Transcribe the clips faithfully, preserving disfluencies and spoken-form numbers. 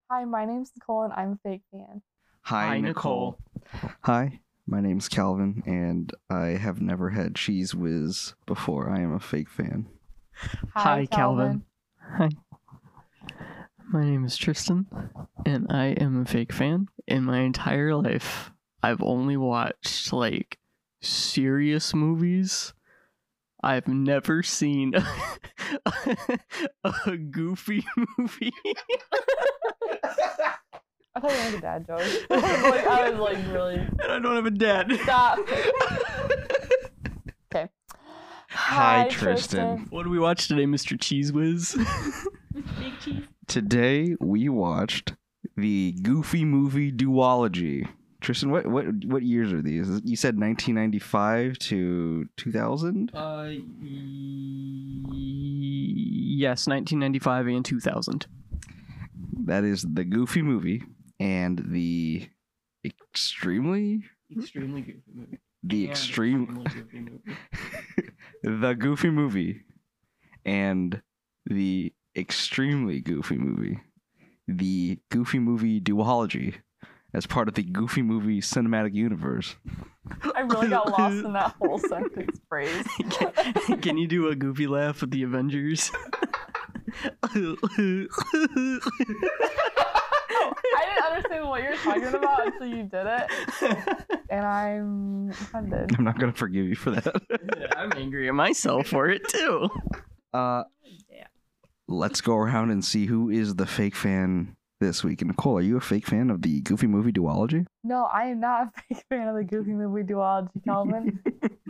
Hi, my name's Nicole and I'm a fake fan. Hi, Hi, Nicole. Nicole. Hi, my name's Calvin, and I have never had Cheese Whiz before. I am a fake fan. Hi, Calvin. Hi. My name is Tristan, and I am a fake fan. In my entire life, I've only watched, like, serious movies. I've never seen a, a goofy movie. I thought you were a dad joke. like, I was like, really. And I don't have a dad. Stop. Okay. Hi, Tristan. What do we watch today, Mister Cheese Whiz? Big cheese. Today we watched the Goofy Movie Duology. Tristan, what what what years are these? You said nineteen ninety-five to two thousand? Uh, yes, nineteen ninety-five and two thousand. That is the Goofy Movie and the extremely Extremely goofy movie. the And extreme extremely goofy movie. the Goofy Movie and the extremely Goofy Movie. The Goofy Movie Duology as part of the Goofy Movie cinematic universe. I really got lost in that whole sentence phrase. can, can you do a goofy laugh with the Avengers? I didn't understand what you were talking about until you did it. And I'm offended. I'm not going to forgive you for that. Yeah, I'm angry at myself for it too. Uh, let's go around and see who is the fake fan this week. And Nicole, are you a fake fan of the Goofy Movie Duology? No, I am not a big fan of the Goofy Movie Duology, Calvin.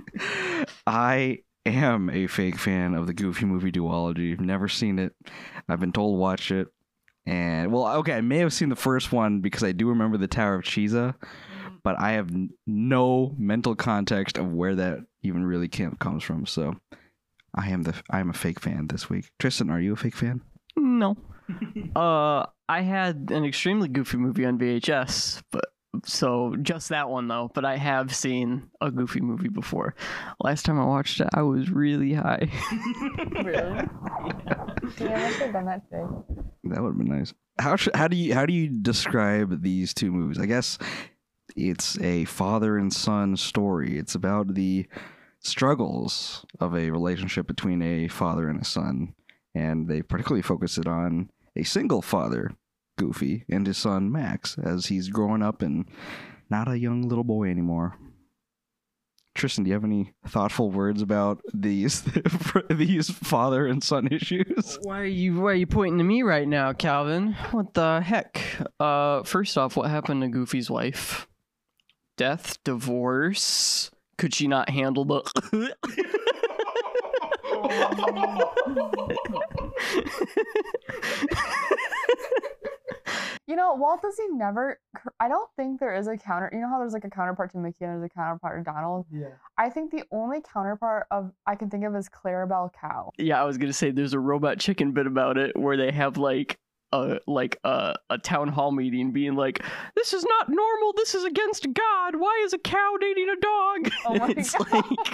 I am a fake fan of the Goofy Movie Duology. I've never seen it. I've been told to watch it. And, well, okay, I may have seen the first one because I do remember the Tower of Cheesa, but I have n- no mental context of where that even really came, comes from. So I am the I am a fake fan this week. Tristan, are you a fake fan? No. Uh, I had an extremely goofy movie on V H S, but so just that one though. But I have seen a goofy movie before. Last time I watched it, I was really high. Really? Damn, I should have done that today. That would have been nice. How should, how do you how do you describe these two movies? I guess it's a father and son story. It's about the struggles of a relationship between a father and a son, and they particularly focus it on a single father, Goofy, and his son Max as he's growing up and not a young little boy anymore. Tristan, do you have any thoughtful words about these these father and son issues? Why are you Why are you pointing to me right now, Calvin? What the heck? Uh, first off, what happened to Goofy's wife? Death, divorce. Could she not handle the? You know, Walt Disney never. I don't think there is a counter. You know how there's like a counterpart to Mickey and there's a counterpart to Donald? Yeah. I think the only counterpart of I can think of is Clarabelle Cow. Yeah, I was gonna say there's a Robot Chicken bit about it where they have like a like a a town hall meeting being like, "This is not normal. This is against God. Why is a cow dating a dog?" Oh my it's God.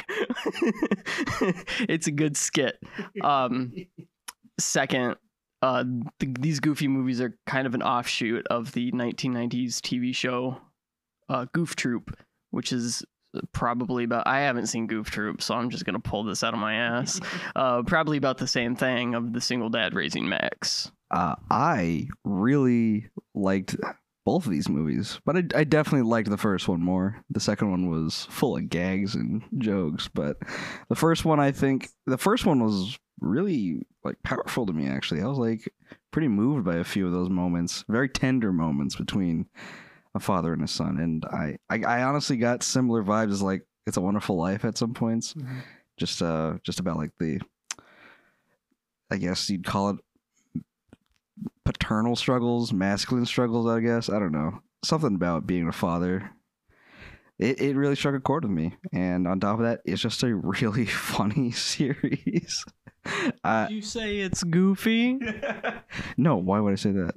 like it's a good skit. Um, second. Uh, th- these Goofy movies are kind of an offshoot of the nineteen nineties T V show uh, Goof Troop, which is probably about... I haven't seen Goof Troop, so I'm just going to pull this out of my ass. uh, probably about the same thing of the single dad raising Max. Uh, I really liked both of these movies, but I, I definitely liked the first one more. The second one was full of gags and jokes, but the first one, I think, the first one was really like powerful to me. Actually, I was like pretty moved by a few of those moments, very tender moments between a father and a son, and I, I, I honestly got similar vibes as like It's a Wonderful Life at some points. Mm-hmm. Just, uh, just about like the, I guess you'd call it paternal struggles, masculine struggles, I guess. I don't know. Something about being a father. It it really struck a chord with me. And on top of that, it's just a really funny series. Uh, Did you say it's goofy? no, why would I say that?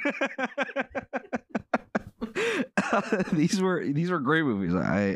uh, these were these were great movies. I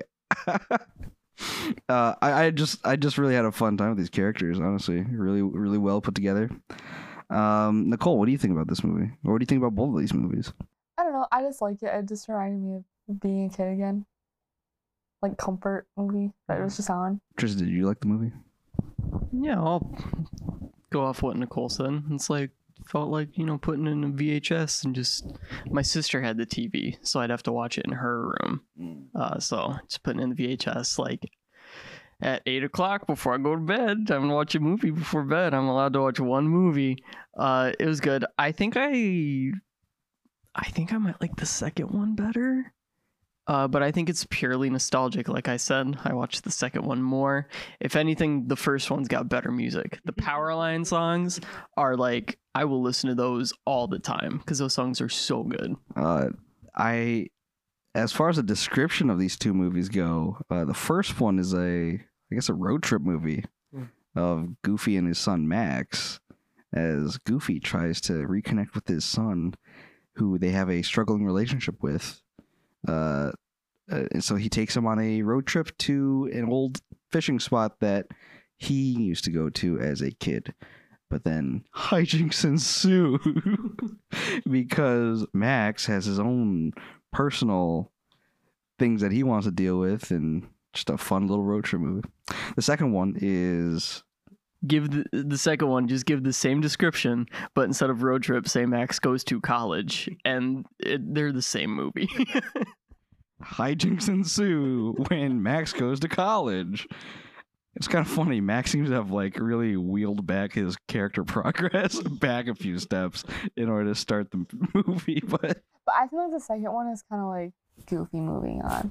uh, I, I just I just really had a fun time with these characters, honestly. Really really well put together. Um, Nicole, what do you think about this movie? Or what do you think about both of these movies? I don't know. I just liked it. It just reminded me of being a kid again. Like comfort movie that it was just on. Tristan, did you like the movie? Yeah, I'll go off what Nicole said. It's like, felt like, you know, putting in a V H S and just, my sister had the T V, so I'd have to watch it in her room. Uh, so just putting in the V H S, like, at eight o'clock before I go to bed. I'm gonna watch a movie before bed. I'm allowed to watch one movie. Uh, it was good. I think I, I think I might like the second one better. Uh, but I think it's purely nostalgic. Like I said, I watched the second one more. If anything, the first one's got better music. The Powerline songs are like, I will listen to those all the time because those songs are so good. Uh, I, as far as the description of these two movies go, uh, the first one is a, I guess, a road trip movie mm. of Goofy and his son Max, as Goofy tries to reconnect with his son, who they have a struggling relationship with. Uh, uh, and so he takes him on a road trip to an old fishing spot that he used to go to as a kid. But then hijinks ensue because Max has his own personal things that he wants to deal with, and just a fun little road trip movie. The second one is... Give the, the second one, just give the same description, but instead of road trip, say Max goes to college, and it, they're the same movie. Hijinks ensue when Max goes to college. It's kind of funny. Max seems to have like really wheeled back his character progress back a few steps in order to start the movie, but but I feel like the second one is kind of like Goofy moving on.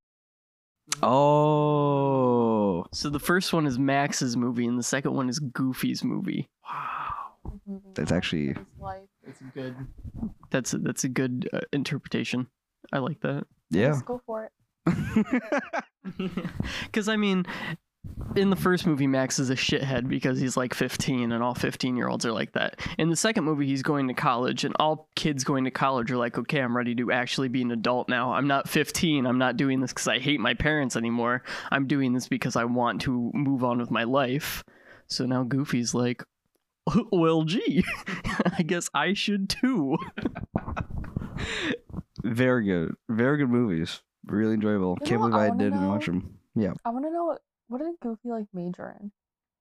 Oh, so the first one is Max's movie, and the second one is Goofy's movie. Wow, that's actually that's a good. That's a, that's a good uh, interpretation. I like that. Yeah, let's go for it. Because I mean, in the first movie, Max is a shithead because he's like fifteen, and all fifteen year olds are like that. In the second movie, he's going to college, and all kids going to college are like, okay, I'm ready to actually be an adult now. I'm not fifteen. I'm not doing this because I hate my parents anymore. I'm doing this because I want to move on with my life. So now Goofy's like, well, gee, I guess I should too. Very good. Very good movies. Really enjoyable. You Can't know believe what I I, wanna didn't know? watch them. Yeah. I want to know what what did Goofy like major in?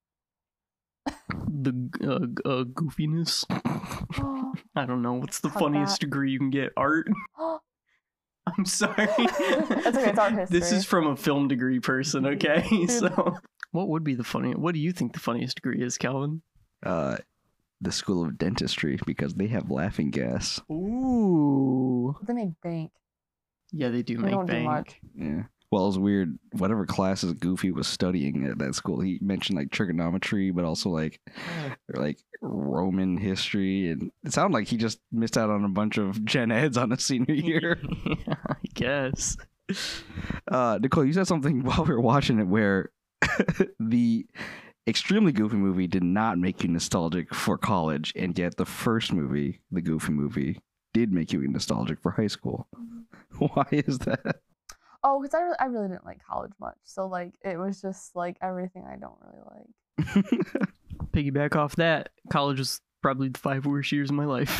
The uh, uh, goofiness. Oh, I don't know. What's the Cut funniest that. degree you can get? Art? I'm sorry. It's okay, it's art history. This is from a film degree person, okay? So, what would be the funniest? What do you think the funniest degree is, Calvin? Uh, the School of Dentistry, because they have laughing gas. Ooh. They make bank. Yeah, they do They make don't do bank. much. Yeah. Well, it was weird. Whatever classes Goofy was studying at that school, he mentioned like trigonometry, but also like like Roman history, and it sounded like he just missed out on a bunch of gen eds on his senior year. Yeah, I guess. Uh, Nicole, you said something while we were watching it where the extremely Goofy movie did not make you nostalgic for college, and yet the first movie, the Goofy movie, did make you nostalgic for high school. Why is that? Oh, because I, re- I really didn't like college much. So, like, it was just, like, everything I don't really like. Piggyback off that, college was probably the five worst years of my life.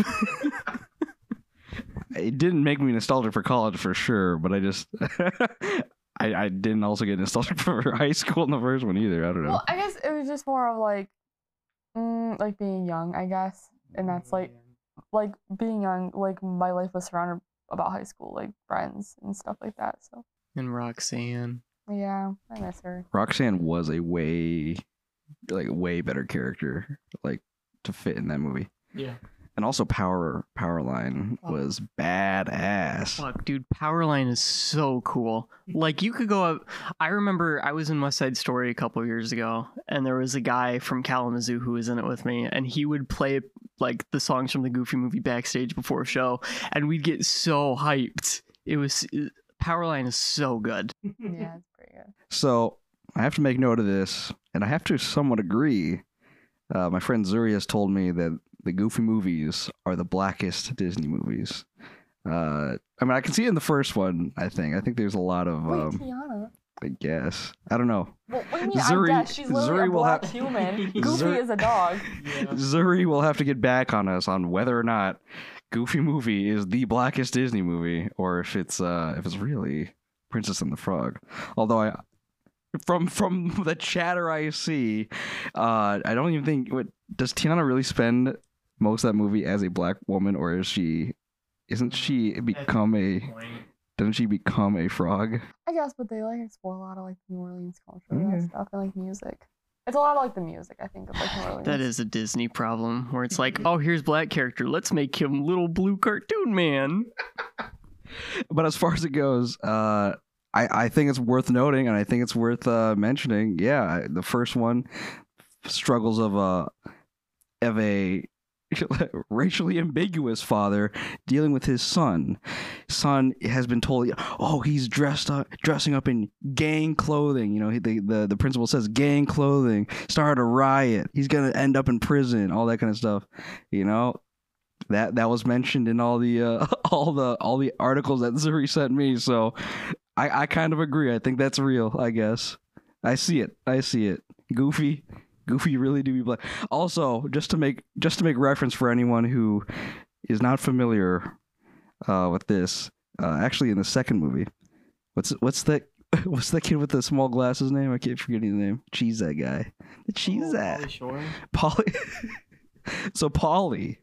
It didn't make me nostalgic for college for sure, but I just I, I didn't also get nostalgic for high school in the first one either. I don't know. Well, I guess it was just more of, like, mm, like, being young, I guess. And that's, like, like, being young, like, my life was surrounded about high school, like, friends and stuff like that, so. And Roxanne. Yeah, I miss her. Roxanne was a way, like, way better character, like, to fit in that movie. Yeah. And also Power Powerline was badass. Fuck, dude, Powerline is so cool. Like, you could go up. I remember I was in West Side Story a couple of years ago, and there was a guy from Kalamazoo who was in it with me, and he would play like the songs from the Goofy movie backstage before a show, and we'd get so hyped. It was Powerline is so good. Yeah, it's pretty good. So I have to make note of this, and I have to somewhat agree. Uh, my friend Zuri has told me that the Goofy movies are the blackest Disney movies. Uh, I mean, I can see it in the first one, I think. I think there's a lot of... Wait, Um, Tiana. I guess. I don't know. Well, what do you mean, Zuri- I guess? She's literally Zuri a will black have- human. Goofy Zuri- is a dog. Yeah. Zuri will have to get back on us on whether or not Goofy movie is the blackest Disney movie, or if it's uh if it's really Princess and the Frog. Although I, from from the chatter I see, uh, I don't even think. What, does Tiana really spend most of that movie as a black woman, or is she? Isn't she become a? Doesn't she become a frog? I guess, but they like explore a lot of like New Orleans culture and Yeah. that stuff and like music. It's a lot of like the music, I think, of like New Orleans. That is a Disney problem where it's like, oh, here's black character. Let's make him little blue cartoon man. But as far as it goes, uh, I I think it's worth noting, and I think it's worth uh, mentioning. Yeah, the first one, struggles of a of a racially ambiguous father dealing with his son. Son has been told, oh, he's dressed up, dressing up in gang clothing. You know, he, the, the the principal says gang clothing, started a riot. He's gonna end up in prison. All that kind of stuff. You know, that that was mentioned in all the uh, all the all the articles that Zuri sent me. So I I kind of agree. I think that's real. I guess I see it. I see it. Goofy. Goofy really do be black. Also, just to make just to make reference for anyone who is not familiar uh, with this, uh, actually in the second movie, what's what's that what's that kid with the small glasses name? I keep forgetting the name. Cheese that guy. The cheese Oh, that Pauly Shore? Polly. So Polly.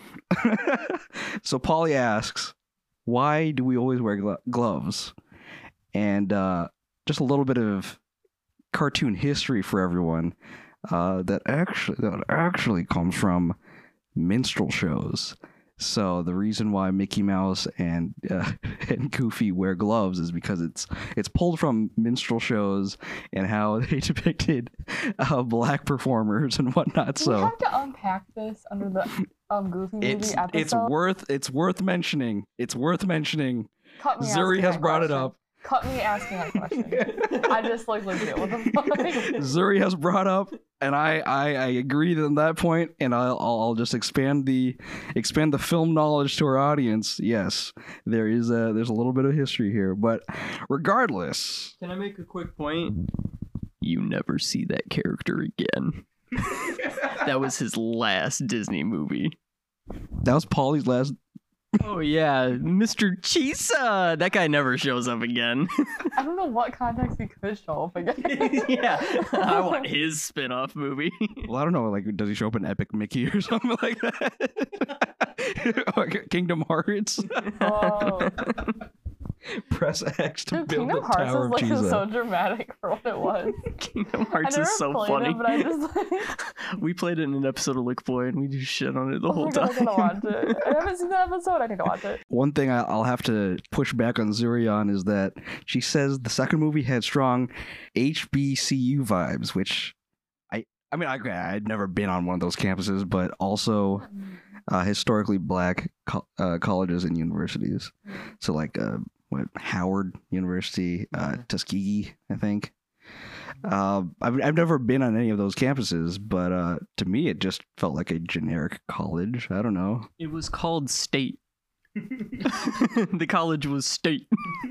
so Polly asks, "Why do we always wear glo- gloves?" And uh, just a little bit of cartoon history for everyone. Uh, that actually that actually comes from minstrel shows. So the reason why Mickey Mouse and uh, and Goofy wear gloves is because it's it's pulled from minstrel shows and how they depicted uh, black performers and whatnot. Do So we have to unpack this under the um Goofy movie it's episode? it's worth it's worth mentioning. It's worth mentioning. Cut me Zuri asking has that brought it question. up. Cut me asking that question. I just like looked at what the fuck. Zuri has brought up, and I, I, I agreed on that point, and I'll, I'll just expand the expand the film knowledge to our audience. Yes, there is a there's a little bit of history here, but regardless, Can I make a quick point? You never see that character again. That was his last Disney movie. that was Polly's last. Oh yeah, Mister Chisa. That guy never shows up again. I don't know what context he could show up again. Yeah, I want his spin-off movie. Well, I don't know. Like, does he show up in Epic Mickey or something like that? Or Kingdom Hearts. Oh. Press X to Dude, build Kingdom the Hearts Tower is of like Cheese. so dramatic for what it was. Kingdom I Hearts never is so played funny. it, but I just like We played it in an episode of Lick Boy, and we just shit on it the oh whole my God, time. I gotta watch it. I haven't seen that episode. I need to watch it. One thing I- I'll have to push back on Zuri on is that she says the second movie had strong H B C U vibes, which I I mean I I'd never been on one of those campuses, but also uh, historically black co- uh, colleges and universities. So like uh, what Howard University, uh, Tuskegee, I think. Uh, I've I've never been on any of those campuses, but uh, to me it just felt like a generic college. I don't know. It was called State. The college was State.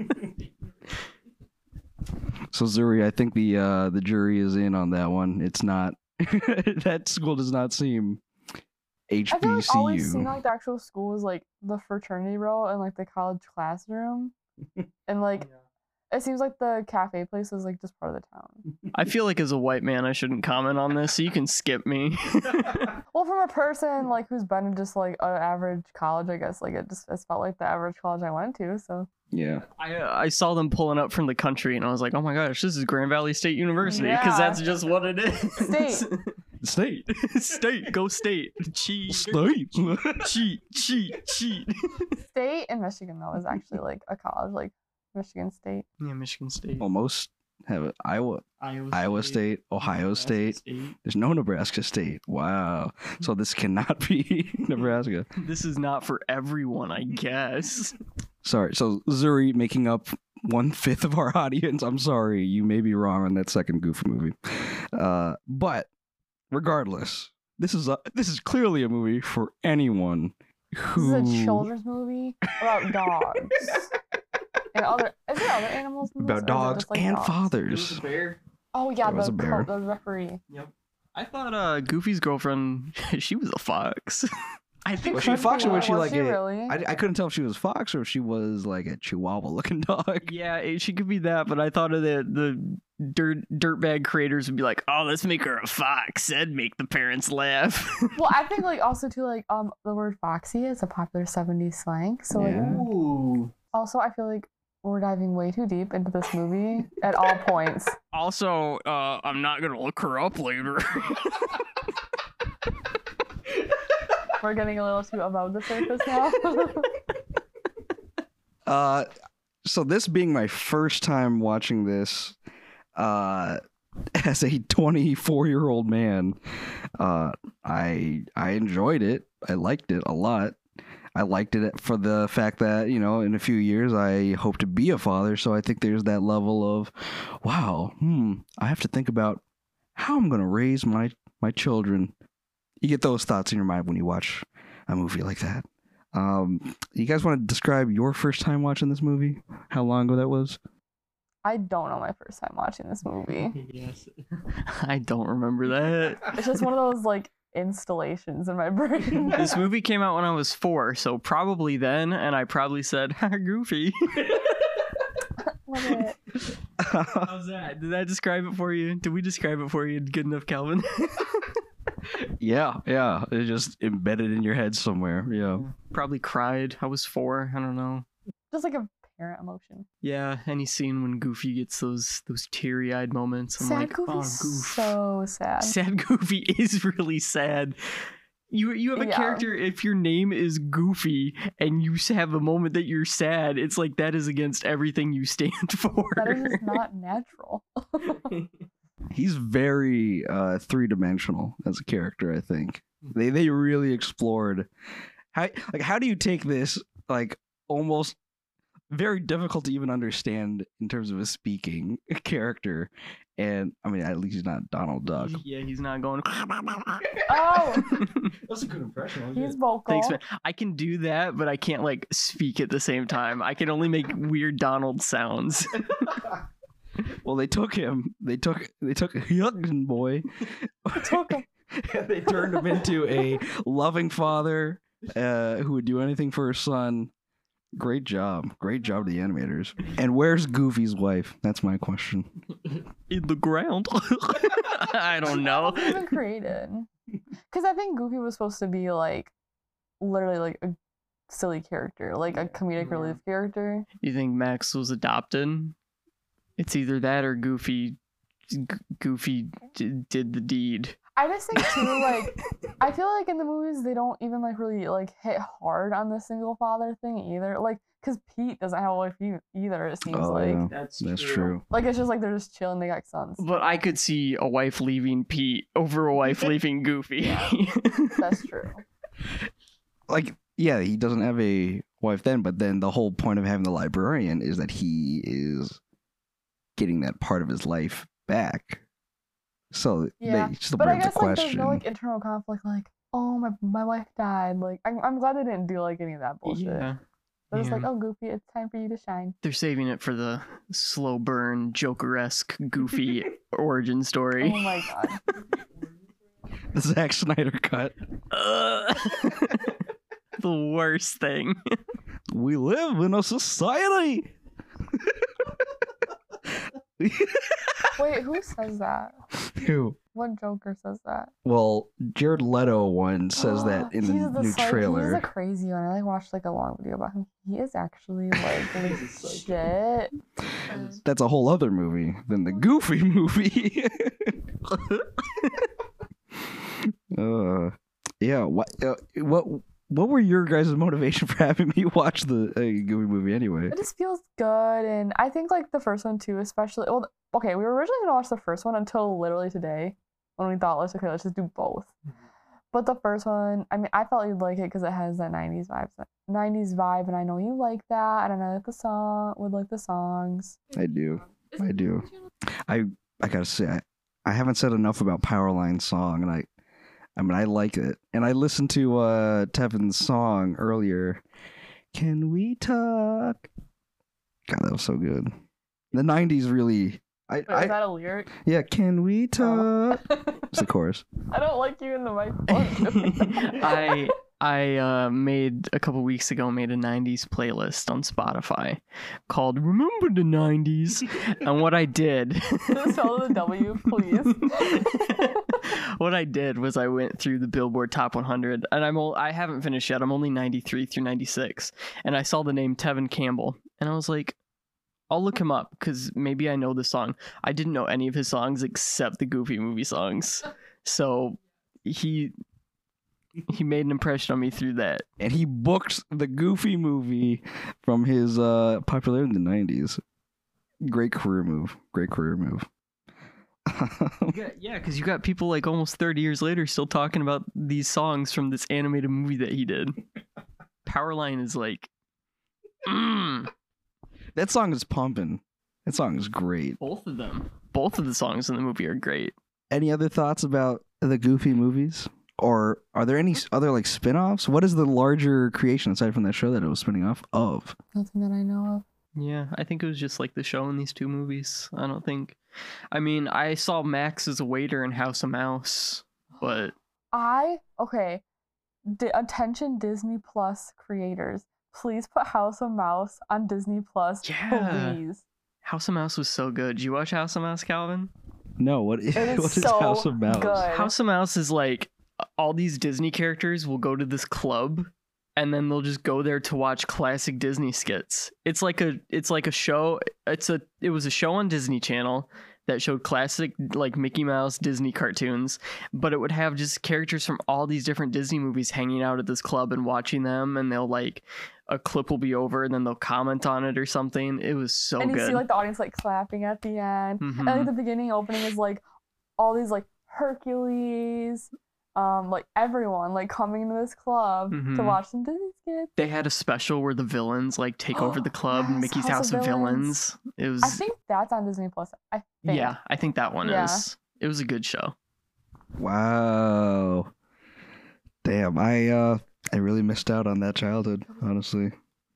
So Zuri, I think the uh, the jury is in on that one. It's not that school does not seem I feel like always seeing H B C U. like the actual school was like the fraternity row and like the college classroom, and like it seems like the cafe place is like just part of the town. I feel like as a white man, I shouldn't comment on this, so you can skip me. Well, from a person like who's been in just like an average college, I guess like it just it's felt like the average college I went to. So Yeah. I uh, I saw them pulling up from the country, and I was like, oh my gosh, this is Grand Valley State University, because Yeah. that's just what it is. State. State. State, go State. Cheat. State. Cheat, cheat, cheat. State in Michigan though is actually like a college, like Michigan State. Yeah, Michigan State. Almost have it. Iowa, Iowa, Iowa State, Ohio Nebraska State. There's no Nebraska State. Wow. So this cannot be Nebraska. This is not for everyone, I guess. Sorry. So Zuri making up one fifth of our audience. I'm sorry. You may be wrong on that second Goofy movie. Uh, but regardless, this is a, this is clearly a movie for anyone This who is a children's movie about dogs. And other is there other animals in this, or is About it dogs just, like, and dogs? fathers. bear. Oh yeah, There was the a bear. co- the referee. Yep. I thought uh Goofy's girlfriend, she was a fox. I think Was she a fox or was she Was like she a? really? I, I couldn't tell if she was fox or if she was like a Chihuahua looking dog. Yeah, it- she could be that, but I thought of the the dirt dirtbag creators would be like, oh, let's make her a fox. That'd make the parents laugh. Well, I think like also too like um the word foxy is a popular seventies slang. So like Yeah. Ooh. also I feel like we're diving way too deep into this movie at all points. Also, uh, I'm not gonna look her up later. We're getting a little too above the surface now. Uh, so this being my first time watching this, uh, as a twenty-four year old man, uh, I I enjoyed it. I liked it a lot. I liked it for the fact that, you know, in a few years I hope to be a father. So I think there's that level of, wow, hmm, I have to think about how I'm gonna raise my my children. You get those thoughts in your mind when you watch a movie like that. Um, you guys want to describe your first time watching this movie? How long ago that was? I don't know my first time watching this movie. Yes. I don't remember that. It's just one of those like installations in my brain. This movie came out when I was four, so probably then, and I probably said, "Ha, Goofy." Love it. How's that? Did that describe it for you? Did we describe it for you good enough, Calvin? Yeah, yeah. It's just embedded in your head somewhere. Yeah. Probably cried. I was four. I don't know. Just like a parent emotion. Yeah, any scene when Goofy gets those those teary eyed moments. I'm Sad like, Goofy's oh, Goof. so sad. Sad Goofy is really sad. You you have a Yeah. character. If your name is Goofy and you have a moment that you're sad, it's like that is against everything you stand for. That is just not natural. He's very uh, three dimensional as a character. I think they they really explored how like how do you take this like almost very difficult to even understand in terms of a speaking character, and I mean at least he's not Donald Duck. Yeah, he's not going. Oh, That's a good impression. he's vocal. Thanks, man. I can do that, but I can't like speak at the same time. I can only make weird Donald sounds. Well, they took him. They took they took a young boy. Took him. And they turned him into a loving father uh, who would do anything for his son. Great job. Great job to the animators. And where's Goofy's wife? That's my question. In the ground. I don't know. How was it even created? Because I think Goofy was supposed to be like literally like a silly character, like a comedic relief character. You think Max was adopted? It's either that or Goofy. G- Goofy d- did the deed. I just think too, like I feel like in the movies they don't even like really like hit hard on the single father thing either. Like, cause Pete doesn't have a wife e- either. It seems Oh, like yeah. That's That's true. like it's just like they're just chilling. They got sons. But I could see a wife leaving Pete over a wife leaving Goofy. That's true. Like, yeah, he doesn't have a wife then, but then the whole point of having the librarian is that he is getting that part of his life back. So Yeah, they still But I bring up the guess like there's question. no like internal conflict. Like, oh my my wife died. Like I'm I'm glad they didn't do like any of that bullshit. Yeah. They're just yeah. like, oh Goofy, it's time for you to shine. They're saving it for the slow burn, Joker-esque, Goofy origin story. Oh my god. The Zack Snyder cut. Uh, the worst thing. We live in a society. Wait, who says that? Who? What Joker says that? Well, Jared Leto one says that in the He's new psych- trailer. He's a crazy one. I like watched like a long video about him. He is actually like legit. That's a whole other movie than the Goofy movie. uh, yeah. What? Uh, what? What were your guys' motivation for having me watch the uh, Goofy movie anyway? It just feels good, and I think like the first one too, especially. Well, okay, we were originally gonna watch the first one until literally today, when we thought, let's okay, let's just do both. But the first one, I mean, I felt you'd like it because it has that nineties vibes, nineties vibe, and I know you like that, and I like the song, would like the songs. I do. I do. I I gotta say, I, I haven't said enough about Powerline song, and I, I mean, I like it, and I listened to uh Tevin's song earlier. Can we talk? God, that was so good. The nineties really. I, Wait, I is that a lyric? yeah. Can we talk? It's the chorus. I don't like you in the microphone. I I uh, made a couple weeks ago made a nineties playlist on Spotify called "Remember the nineties," and what I did. Spell the W, please. What I did was I went through the Billboard Top one hundred, and I'm o- I haven't finished yet. I'm only ninety-three through ninety-six, and I saw the name Tevin Campbell, and I was like, I'll look him up because maybe I know the song. I didn't know any of his songs except the Goofy movie songs, so he he made an impression on me through that. And he booked the Goofy movie from his uh, popularity in the nineties. Great career move. Great career move. You got- yeah, because you got people like almost thirty years later still talking about these songs from this animated movie that he did. Powerline is like, mm. That song is pumping. That song is great. Both of them. Both of the songs in the movie are great. Any other thoughts about the Goofy movies? Or are there any other like spin-offs? What is the larger creation aside from that show that it was spinning off of? Nothing that I know of. Yeah, I think it was just like the show in these two movies. I don't think. I mean, I saw Max as a waiter in House of Mouse, but I okay. D- attention Disney Plus creators, please put House of Mouse on Disney Plus. Yeah. Please. House of Mouse was so good. Did you watch House of Mouse, Calvin? No, what is, It is what is so House of Mouse? good. House of Mouse is like all these Disney characters will go to this club and then they'll just go there to watch classic Disney skits. It's like a it's like a show. It's a it was a show on Disney Channel that showed classic like Mickey Mouse Disney cartoons, but it would have just characters from all these different Disney movies hanging out at this club and watching them, and they'll like a clip will be over and then they'll comment on it or something. It was so and you good. see like the audience like clapping at the end. Mhm. And like the beginning opening is like all these like Hercules, um, like everyone like coming into this club to Mhm. watch some Disney skits. They had a special where the villains like take over the club, Yes, Mickey's House House of of Villains. It was I think that's on Disney Plus. I think. yeah, I think that one Yeah. is. It was a good show. Wow. Damn, I uh I really missed out on that childhood, honestly.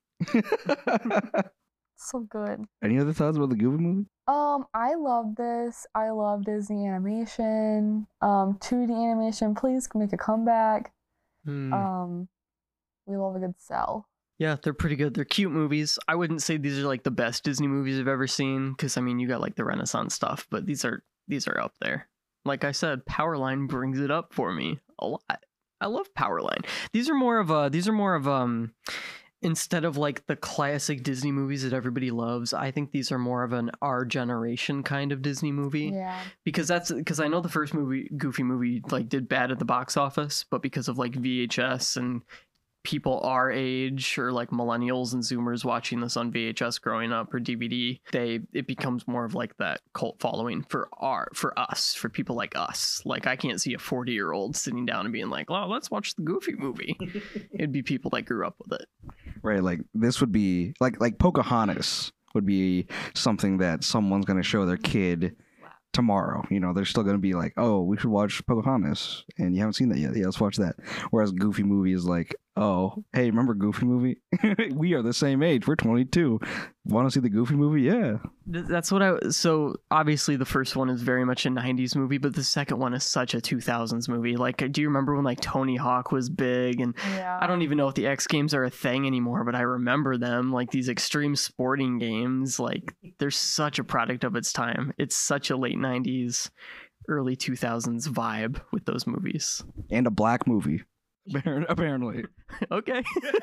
So good. Any other thoughts about the Goofy movie? Um, I love this. I love Disney animation. Um, two D animation, please make a comeback. Hmm. Um, we love a good cell. Yeah, they're pretty good. They're cute movies. I wouldn't say these are like the best Disney movies I've ever seen because I mean you got like the Renaissance stuff, but these are these are up there. Like I said, Powerline brings it up for me a lot. I love Powerline. These are more of a these are more of um instead of like the classic Disney movies that everybody loves, I think these are more of an our generation kind of Disney movie. Yeah. Because that's because I know the first movie Goofy movie like did bad at the box office, but because of like V H S and people our age or like millennials and zoomers watching this on V H S growing up or D V D, they it becomes more of like that cult following for our for us, for people like us. Like I can't see a forty year old sitting down and being like, well, let's watch the Goofy movie. It'd be people that grew up with it. Right, like this would be like like Pocahontas would be something that someone's gonna show their kid tomorrow. You know, they're still gonna be like, oh, we should watch Pocahontas, and you haven't seen that yet. Yeah, let's watch that. Whereas Goofy movie is like, oh, hey, remember Goofy movie? We are the same age. We're twenty-two. Want to see the Goofy movie? Yeah. Th- That's what I. So obviously the first one is very much a nineties movie, but the second one is such a two thousands movie. Like, do you remember when like Tony Hawk was big? And Yeah. I don't even know if the X Games are a thing anymore, but I remember them like these extreme sporting games. Like, they're such a product of its time. It's such a late nineties, early two thousands vibe with those movies. And a black movie. Appar- Apparently. Okay.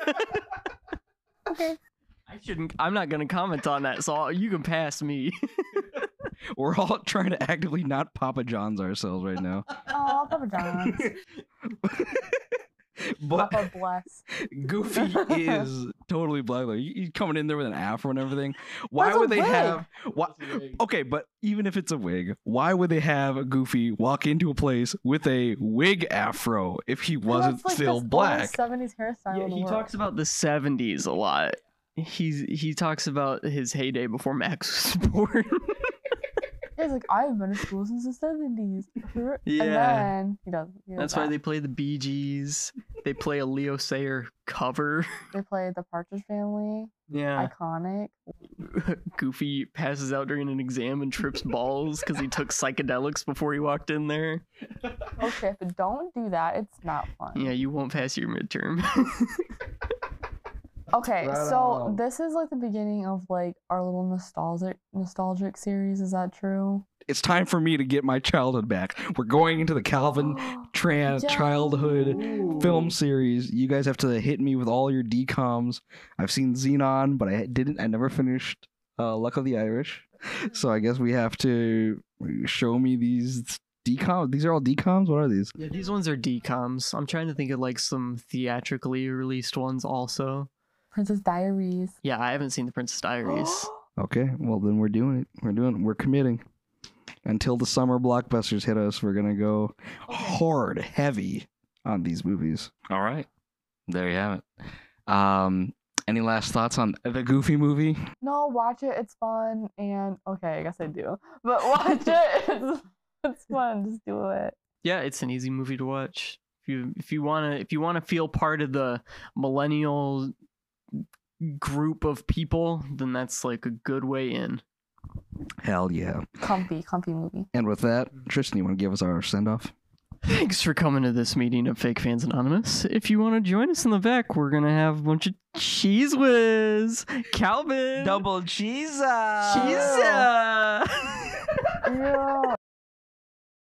Okay. I shouldn't. I'm not gonna comment on that, so you can pass me. We're all trying to actively not Papa John's ourselves right now. Oh, Papa John's. But Papa bless. Goofy is totally black. Like, he's coming in there with an afro and everything. Why That's a would they wig. have? Why, okay, but even if it's a wig, why would they have Goofy walk into a place with a wig afro if he wasn't That's, like, still the black? oldest seventies hairstyle Yeah, in the he world. talks about the seventies a lot. He's he talks about his heyday before Max was born. He's like, I've been in school since the seventies. And Yeah. then he does. He does That's that. why they play the Bee Gees. They play a Leo Sayer cover. They played the Partridge Family. Yeah. Iconic. Goofy passes out during an exam and trips balls because he took psychedelics before he walked in there. Okay, but don't do that. It's not fun. Yeah, you won't pass your midterm. Okay, Right so on. this is like the beginning of like our little nostalgic nostalgic series. Is that true? It's time for me to get my childhood back. We're going into the Calvin Tran Yes. childhood film series. You guys have to hit me with all your D COMs. I've seen Xenon, but I didn't. I never finished uh, Luck of the Irish. So I guess we have to show me these D COMs. These are all D COMs. What are these? Yeah, these ones are D COMs. I'm trying to think of like some theatrically released ones also. Princess Diaries. Yeah, I haven't seen The Princess Diaries. Okay, well then we're doing it. We're doing. It. We're committing. Until the summer blockbusters hit us, we're gonna go hard, heavy on these movies. All right. There you have it. Um, any last thoughts on The Goofy movie. No, watch it. It's fun. And okay, I guess I do. But watch it. It's, it's fun. Just do it. Yeah, it's an easy movie to watch. If you if you wanna if you wanna feel part of the millennial group of people, then that's like a good way in. Hell yeah. Comfy, comfy movie. And with that, Tristan, you want to give us our send off? Thanks for coming to this meeting of Fake Fans Anonymous. If you want to join us in the back, we're gonna have a bunch of cheese whiz. Calvin. double cheese? cheese. Ew.